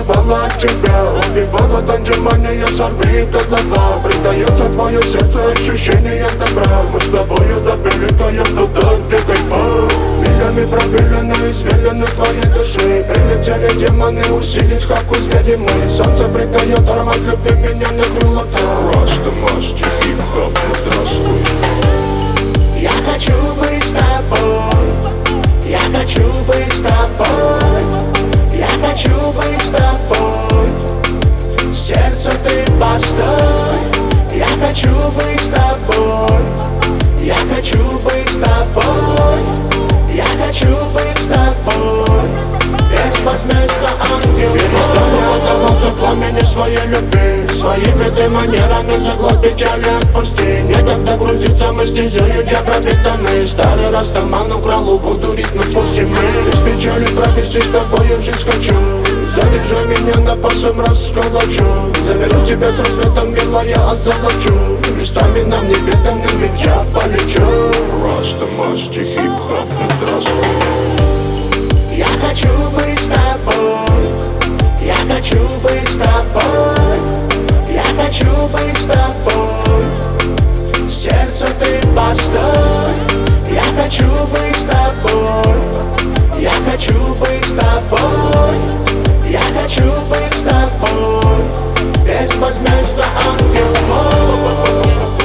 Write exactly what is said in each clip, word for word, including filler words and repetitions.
убивала от тебя, убивала танжимания, сорви голова. Придается твое сердце ощущение добра. Мы с тобою допиликаем туда, где кайфа. Милями пробелены, извелены твоей души. Прилетели демоны усилить, как у звери мы. Солнце придает аромат любви, меня накрыло так. Просто мастер хип-хоп, ну здравствуй. Я хочу быть с тобой, я хочу быть с тобой, я хочу быть с тобой. Сердце, ты постой. Я хочу быть с тобой, я хочу быть с тобой, я хочу быть с тобой. Без возмездия ангел. Перестану отдаваться пламени своей любви. Своими ты манерами заглот печали отпусти. Некогда грузиться мы стезею, я пропитанный. Старый растаман украл, буду ритмы пусть и мы. Из печали провести с тобою жизнь хочу. Заряжай меня напасом, расколочу. Заберу тебя с рассветом, милая, озолочу. Местами нам неведомыми я полечу. Просто мастер хип-хоп, ну здравствуй. Я хочу быть с тобой, я хочу быть с тобой, я хочу быть с тобой. Сердце, ты постой. Я хочу быть с тобой, я хочу быть с тобой, я хочу быть с тобой. Без возмездия ангел мой.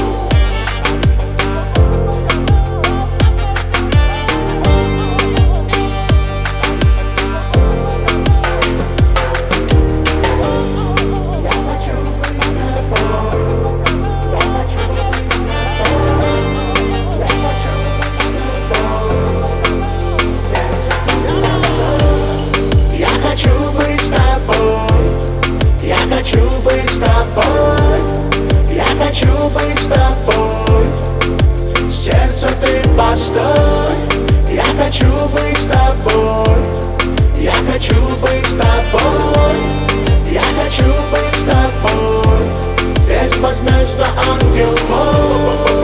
Я хочу быть с тобой, я хочу быть с тобой. Сердце, ты постой. Я хочу быть с тобой, я хочу быть с тобой, я хочу быть с тобой. Без возмездия ангел мой.